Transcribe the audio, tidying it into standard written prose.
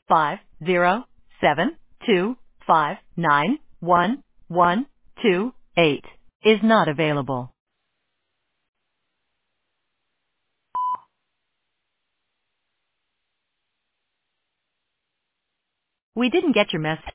50725911128 is not available. We didn't get your message.